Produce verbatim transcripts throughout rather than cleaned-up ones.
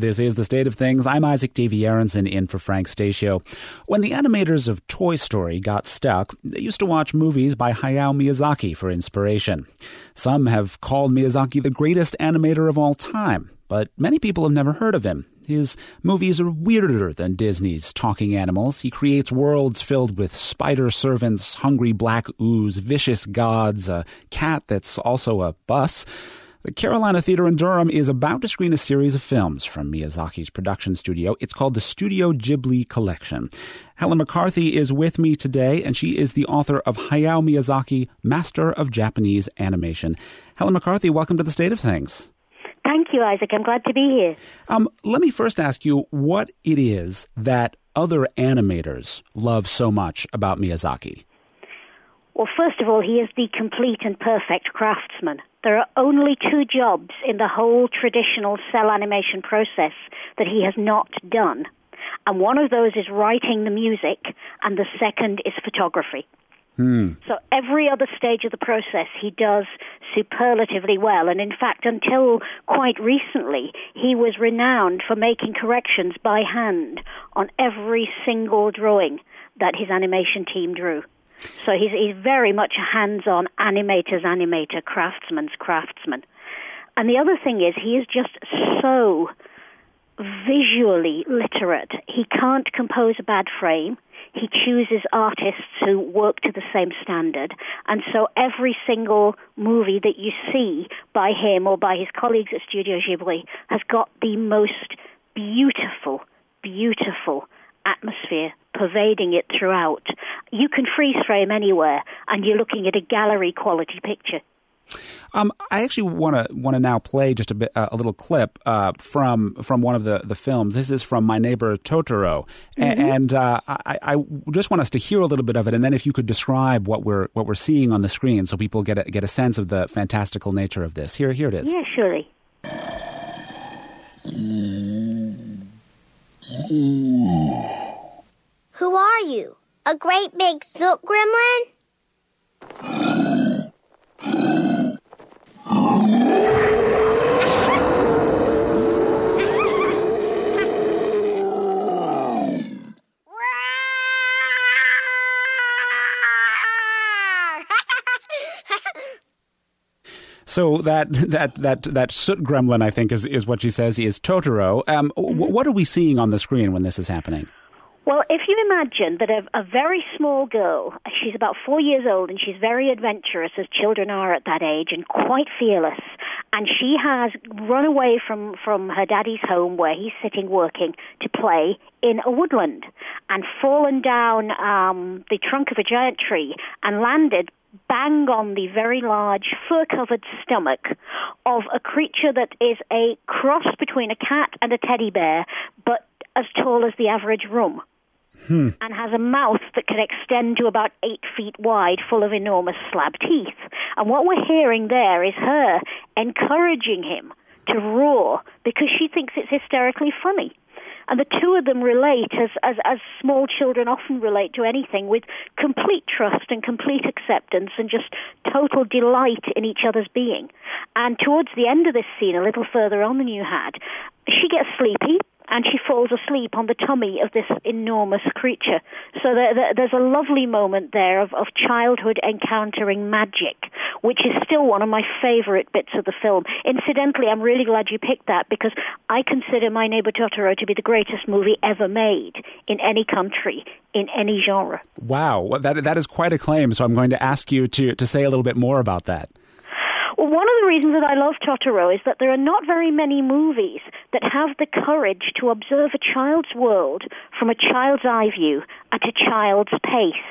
This is The State of Things. I'm Isaac Davy Aronson in for Frank Stasio. When the animators of Toy Story got stuck, they used to watch movies by Hayao Miyazaki for inspiration. Some have called Miyazaki the greatest animator of all time, but many people have never heard of him. His movies are weirder than Disney's talking animals. He creates worlds filled with spider servants, hungry black ooze, vicious gods, a cat that's also a bus. The Carolina Theater in Durham is about to screen a series of films from Miyazaki's production studio. It's called the Studio Ghibli Collection. Helen McCarthy is with me today, and she is the author of Hayao Miyazaki, Master of Japanese Animation. Helen McCarthy, welcome to The State of Things. Thank you, Isaac. I'm glad to be here. Um, let me first ask you what it is that other animators love so much about Miyazaki. Well, first of all, he is the complete and perfect craftsman. There are only two jobs in the whole traditional cell animation process that he has not done. And one of those is writing the music, and the second is photography. Hmm. So every other stage of the process he does superlatively well. And in fact, until quite recently, he was renowned for making corrections by hand on every single drawing that his animation team drew. So he's, he's very much a hands-on animator's animator, craftsman's craftsman. And the other thing is he is just so visually literate. He can't compose a bad frame. He chooses artists who work to the same standard. And so every single movie that you see by him or by his colleagues at Studio Ghibli has got the most beautiful, beautiful atmosphere pervading it throughout. You can freeze frame anywhere, and you're looking at a gallery quality picture. Um, I actually want to want to now play just a bit, uh, a little clip uh, from from one of the, the films. This is from My Neighbor Totoro, mm-hmm. and uh, I, I just want us to hear a little bit of it, and then if you could describe what we're what we're seeing on the screen, so people get a, get a sense of the fantastical nature of this. Here, here it is. Yeah, surely. Who are you? A great big soot gremlin? So that that that that soot gremlin, I think, is, is what she says is Totoro. Um, mm-hmm. w- what are we seeing on the screen when this is happening? Well, if you imagine that a, a very small girl, she's about four years old, and she's very adventurous, as children are at that age, and quite fearless, and she has run away from, from her daddy's home where he's sitting working to play in a woodland, and fallen down um, the trunk of a giant tree and landed bang on the very large fur-covered stomach of a creature that is a cross between a cat and a teddy bear, but as tall as the average room. Hmm. And has a mouth that can extend to about eight feet wide, full of enormous slab teeth. And what we're hearing there is her encouraging him to roar because she thinks it's hysterically funny. And the two of them relate, as, as, as small children often relate to anything, with complete trust and complete acceptance and just total delight in each other's being. And towards the end of this scene, a little further on than you had, she gets sleepy, and she falls asleep on the tummy of this enormous creature. So there, there, there's a lovely moment there of, of childhood encountering magic, which is still one of my favorite bits of the film. Incidentally, I'm really glad you picked that because I consider My Neighbor Totoro to be the greatest movie ever made in any country, in any genre. Wow, well, that that is quite a claim, so I'm going to ask you to, to say a little bit more about that. Well, one of the reasons that I love Totoro is that there are not very many movies that have the courage to observe a child's world from a child's eye view at a child's pace.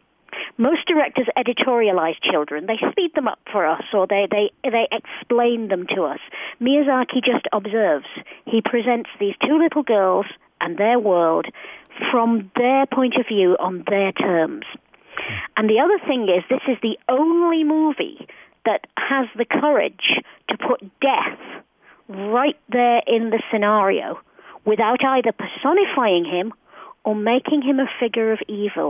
Most directors editorialize children. They speed them up for us, or they, they, they explain them to us. Miyazaki just observes. He presents these two little girls and their world from their point of view on their terms. And the other thing is, this is the only movie that has the courage to put death right there in the scenario without either personifying him or making him a figure of evil.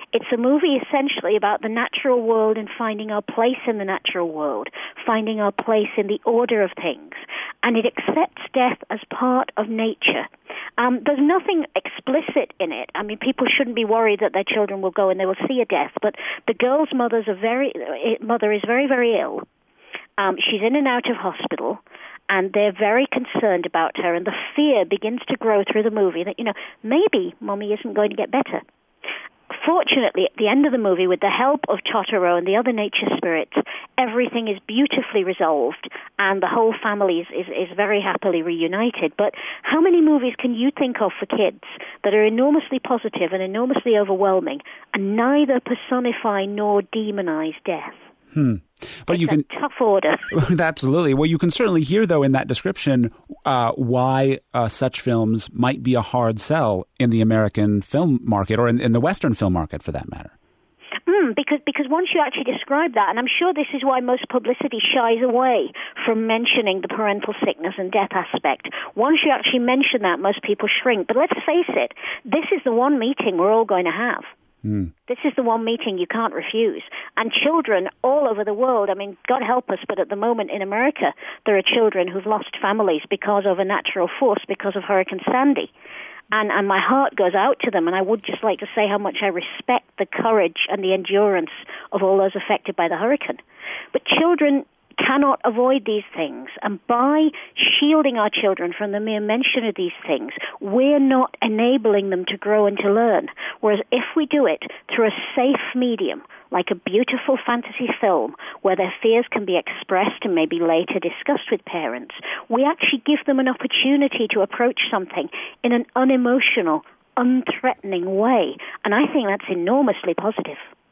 It's a movie essentially about the natural world and finding our place in the natural world, finding our place in the order of things. And it accepts death as part of nature. Um, there's nothing explicit in it. I mean, people shouldn't be worried that their children will go and they will see a death. But the girl's mother's a very, mother is very, very ill. Um, she's in and out of hospital, and they're very concerned about her. And the fear begins to grow through the movie that, you know, maybe Mommy isn't going to get better. Fortunately, at the end of the movie, with the help of Totoro and the other nature spirits, everything is beautifully resolved, and the whole family is, is, is very happily reunited. But how many movies can you think of for kids that are enormously positive and enormously overwhelming, and neither personify nor demonize death? Hmm. But it's you can a tough order. Absolutely. Well, you can certainly hear, though, in that description, uh, why uh, such films might be a hard sell in the American film market, or in, in the Western film market, for that matter. Mm, because because once you actually describe that, and I'm sure this is why most publicity shies away from mentioning the parental sickness and death aspect. Once you actually mention that, most people shrink. But let's face it, this is the one meeting we're all going to have. Mm. This is the one meeting you can't refuse. And children all over the world, I mean, God help us, but at the moment in America, there are children who've lost families because of a natural force, because of Hurricane Sandy. And, and my heart goes out to them, and I would just like to say how much I respect the courage and the endurance of all those affected by the hurricane. But children cannot avoid these things, and by shielding our children from the mere mention of these things, we're not enabling them to grow and to learn. Whereas if we do it through a safe medium, like a beautiful fantasy film where their fears can be expressed and maybe later discussed with parents, we actually give them an opportunity to approach something in an unemotional, unthreatening way. And I think that's enormously positive.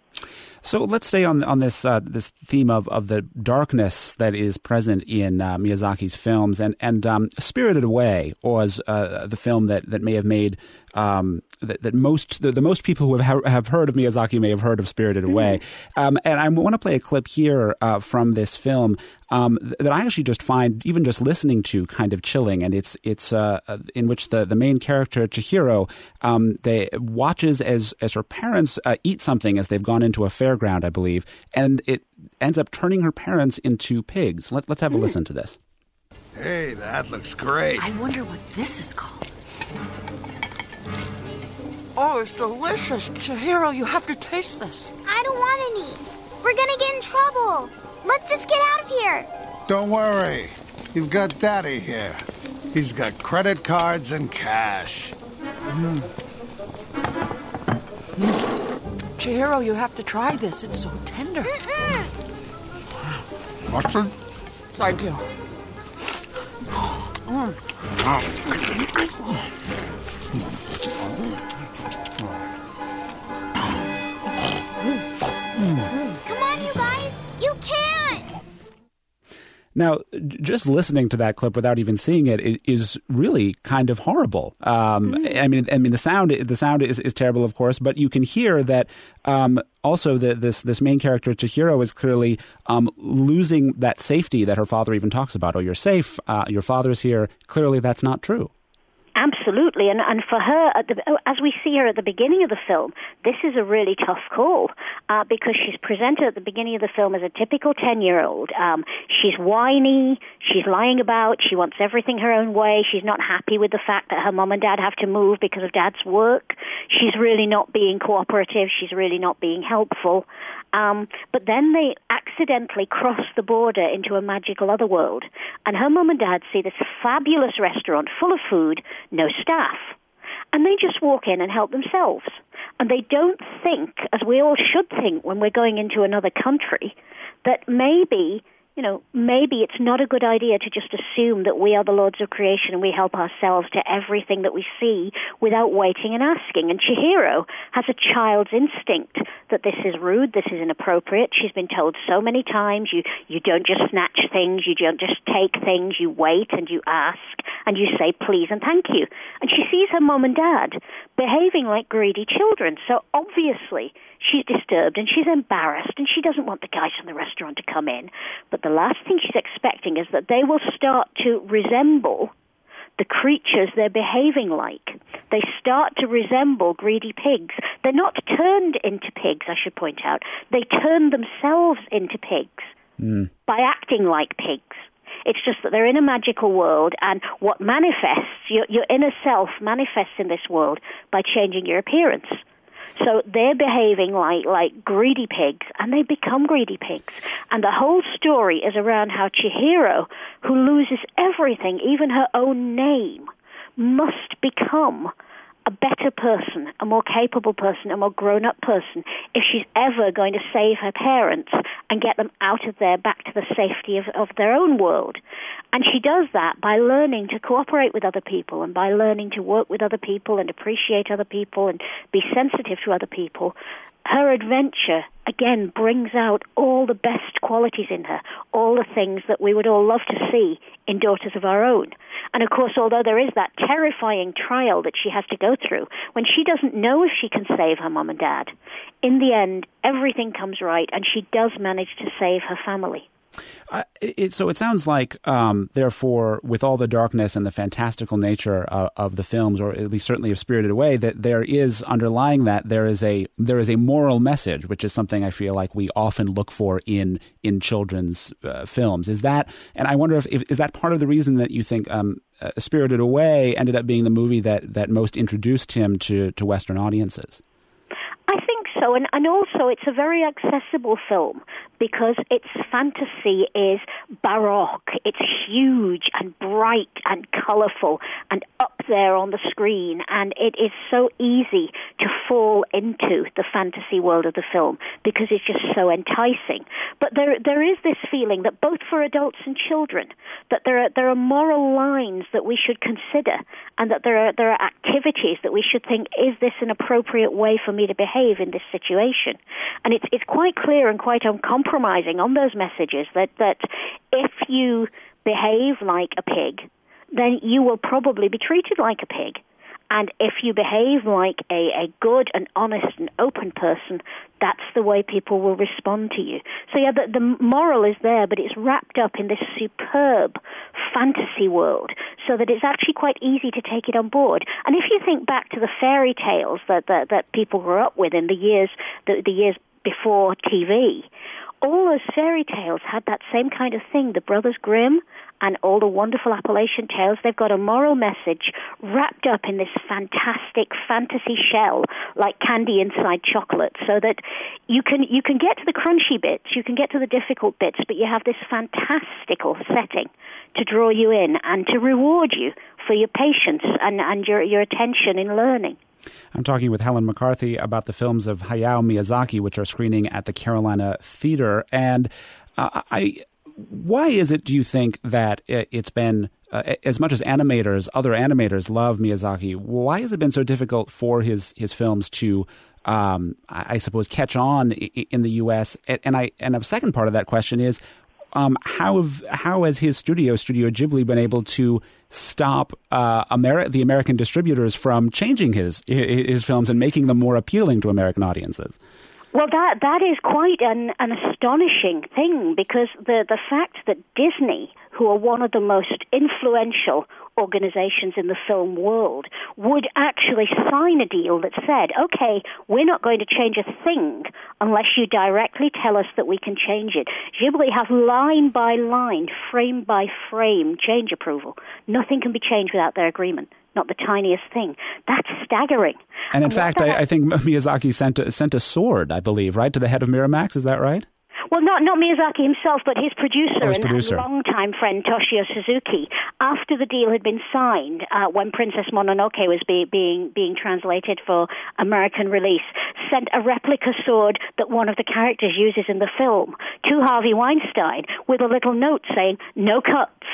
So let's stay on on this uh, this theme of, of the darkness that is present in uh, Miyazaki's films, and and um, Spirited Away was uh, the film that, that may have made um, that, that most the, the most people who have have heard of Miyazaki may have heard of Spirited Away. Mm-hmm. Um, and I want to play a clip here uh, from this film um, that I actually just find, even just listening to, kind of chilling. And it's it's uh, in which the, the main character Chihiro um, they watches as as her parents uh, eat something as they've gone into a fairground, I believe, and it ends up turning her parents into pigs. Let, let's have a listen to this. Hey, that looks great. I wonder what this is called. Oh, it's delicious. Chihiro, you have to taste this. I don't want any. We're gonna get in trouble. Let's just get out of here. Don't worry. You've got Daddy here. He's got credit cards and cash. Mm. Mm. Chihiro, you have to try this. It's so tender. Mm-mm. Mustard? Thank you. Mm. Come on, you guys. You can. Now, just listening to that clip without even seeing it is, is really kind of horrible. Um, mm-hmm. I mean, I mean, the sound the sound is, is terrible, of course, but you can hear that um, also the, this this main character Chihiro is clearly um, losing that safety that her father even talks about. Oh, you're safe. Uh, your father's here. Clearly, that's not true. Absolutely, and and for her, at the, as we see her at the beginning of the film, this is a really tough call uh, because she's presented at the beginning of the film as a typical ten-year-old. Um, she's whiny, she's lying about, she wants everything her own way, she's not happy with the fact that her mom and dad have to move because of dad's work, she's really not being cooperative, she's really not being helpful. Um, but then they accidentally cross the border into a magical other world. And her mom and dad see this fabulous restaurant full of food, no staff. And they just walk in and help themselves. And they don't think, as we all should think when we're going into another country, that maybe, you know, maybe it's not a good idea to just assume that we are the lords of creation and we help ourselves to everything that we see without waiting and asking. And Chihiro has a child's instinct that this is rude, this is inappropriate. She's been told so many times, you, you don't just snatch things, you don't just take things, you wait and you ask and you say please and thank you. And she sees her mom and dad behaving like greedy children. So obviously she's disturbed and she's embarrassed and she doesn't want the guys from the restaurant to come in. But the last thing she's expecting is that they will start to resemble the creatures they're behaving like. they start to resemble greedy pigs. They're not turned into pigs, I should point out. They turn themselves into pigs mm. by acting like pigs. It's just that they're in a magical world, and what manifests, your, your inner self manifests in this world by changing your appearance. So they're behaving like, like greedy pigs, and they become greedy pigs. And the whole story is around how Chihiro, who loses everything, even her own name, must become a better person, a more capable person, a more grown-up person, if she's ever going to save her parents and get them out of there back to the safety of, of their own world. And she does that by learning to cooperate with other people and by learning to work with other people and appreciate other people and be sensitive to other people. Her adventure, again, brings out all the best qualities in her, all the things that we would all love to see in Daughters of Our Own. And, of course, although there is that terrifying trial that she has to go through, when she doesn't know if she can save her mom and dad, in the end, everything comes right, and she does manage to save her family. Uh, it, so it sounds like, um, therefore, with all the darkness and the fantastical nature of, of the films, or at least certainly of Spirited Away, that there is underlying that there is a there is a moral message, which is something I feel like we often look for in in children's uh, films. Is that, and I wonder if, if is that part of the reason that you think um, uh, Spirited Away ended up being the movie that that most introduced him to to Western audiences? I think so, and, and also it's a very accessible film because its fantasy is baroque. It's huge and bright and colourful and up there on the screen, and it is so easy to fall into the fantasy world of the film because it's just so enticing. But there there is this feeling that both for adults and children, that there are there are moral lines that we should consider, and that there are there are activities that we should think, is this an appropriate way for me to behave in this situation? And it's it's quite clear and quite uncompromising on those messages that, that if you behave like a pig, then you will probably be treated like a pig. And if you behave like a, a good and honest and open person, that's the way people will respond to you. So yeah, the, the moral is there, but it's wrapped up in this superb fantasy world so that it's actually quite easy to take it on board. And if you think back to the fairy tales that, that, that people grew up with in the years, the, the years before T V, all those fairy tales had that same kind of thing. The Brothers Grimm and all the wonderful Appalachian tales, they've got a moral message wrapped up in this fantastic fantasy shell, like candy inside chocolate, so that you can you can get to the crunchy bits, you can get to the difficult bits, but you have this fantastical setting to draw you in and to reward you for your patience and, and your, your attention in learning. I'm talking with Helen McCarthy about the films of Hayao Miyazaki, which are screening at the Carolina Theater. And uh, I, why is it, do you think, that it's been, uh, as much as animators, other animators love Miyazaki, why has it been so difficult for his, his films to, um, I suppose, catch on in the U S? And I, and a second part of that question is, Um, how have how has his studio, Studio Ghibli, been able to stop uh, Ameri- the American distributors from changing his his films and making them more appealing to American audiences? Well, that that is quite an, an astonishing thing, because the, the fact that Disney, who are one of the most influential organizations in the film world, would actually sign a deal that said, okay, we're not going to change a thing unless you directly tell us that we can change it. Ghibli have line by line, frame by frame change approval. Nothing can be changed without their agreement. Not the tiniest thing. That's staggering. And in and fact, I, I think Miyazaki sent a, sent a sword, I believe, right, to the head of Miramax. Is that right? Well, not not Miyazaki himself, but his producer oh, his and producer. longtime friend Toshio Suzuki. After the deal had been signed, uh, when Princess Mononoke was be, being being translated for American release, sent a replica sword that one of the characters uses in the film to Harvey Weinstein with a little note saying "no cuts,"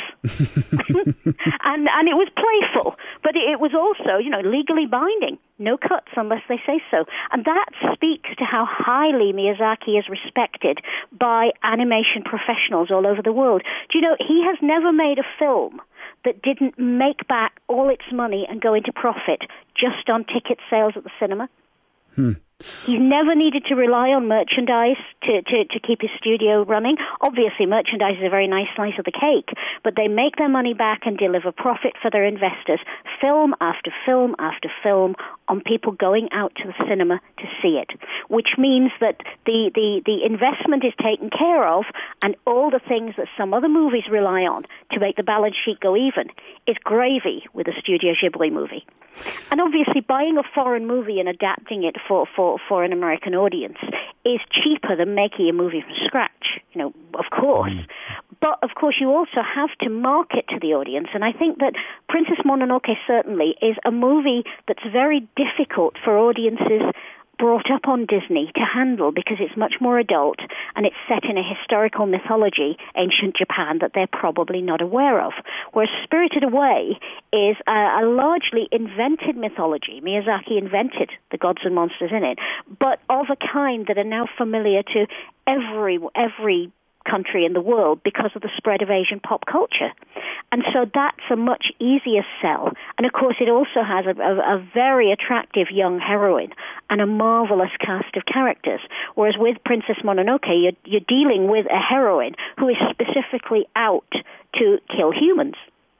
and and it was playful, but it, it was also, you know, legally binding. No cuts unless they say so. And that speaks to how highly Miyazaki is respected by animation professionals all over the world. Do you know, he has never made a film that didn't make back all its money and go into profit just on ticket sales at the cinema. Hmm. He's never needed to rely on merchandise to, to, to keep his studio running. Obviously, merchandise is a very nice slice of the cake, but they make their money back and deliver profit for their investors, film after film after film, on people going out to the cinema to see it, which means that the, the, the investment is taken care of, and all the things that some other movies rely on to make the balance sheet go even is gravy with a Studio Ghibli movie. And obviously, buying a foreign movie and adapting it for, for, for an American audience is cheaper than making a movie from scratch, you know, of course. Mm. But, of course, you also have to market to the audience. And I think that Princess Mononoke certainly is a movie that's very difficult for audiences brought up on Disney to handle, because it's much more adult and it's set in a historical mythology, ancient Japan, that they're probably not aware of. Whereas Spirited Away is a, a largely invented mythology. Miyazaki invented the gods and monsters in it, but of a kind that are now familiar to every every country in the world because of the spread of Asian pop culture. And so that's a much easier sell. And of course it also has a, a, a very attractive young heroine and a marvelous cast of characters. Whereas with Princess Mononoke, you're, you're dealing with a heroine who is specifically out to kill humans.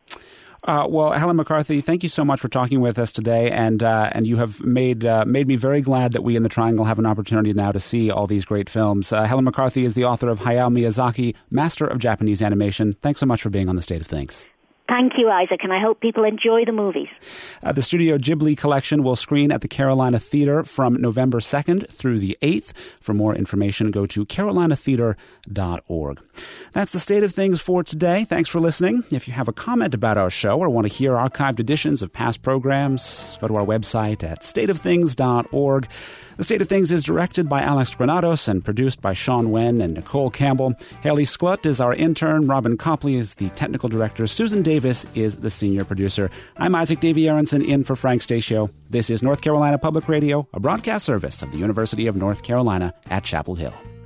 Uh, well, Helen McCarthy, thank you so much for talking with us today, and uh, and you have made uh, made me very glad that we in the Triangle have an opportunity now to see all these great films. Uh, Helen McCarthy is the author of Hayao Miyazaki, Master of Japanese Animation. Thanks so much for being on The State of Things. Thank you, Isaac, and I hope people enjoy the movies. Uh, the Studio Ghibli collection will screen at the Carolina Theater from November second through the eighth. For more information, go to carolina theater dot org. That's the State of Things for today. Thanks for listening. If you have a comment about our show or want to hear archived editions of past programs, go to our website at state of things dot org. The State of Things is directed by Alex Granados and produced by Sean Wen and Nicole Campbell. Haley Sklut is our intern. Robin Copley is the technical director. Susan Davis is the senior producer. I'm Isaac Davy Aronson in for Frank Stasio. This is North Carolina Public Radio, a broadcast service of the University of North Carolina at Chapel Hill.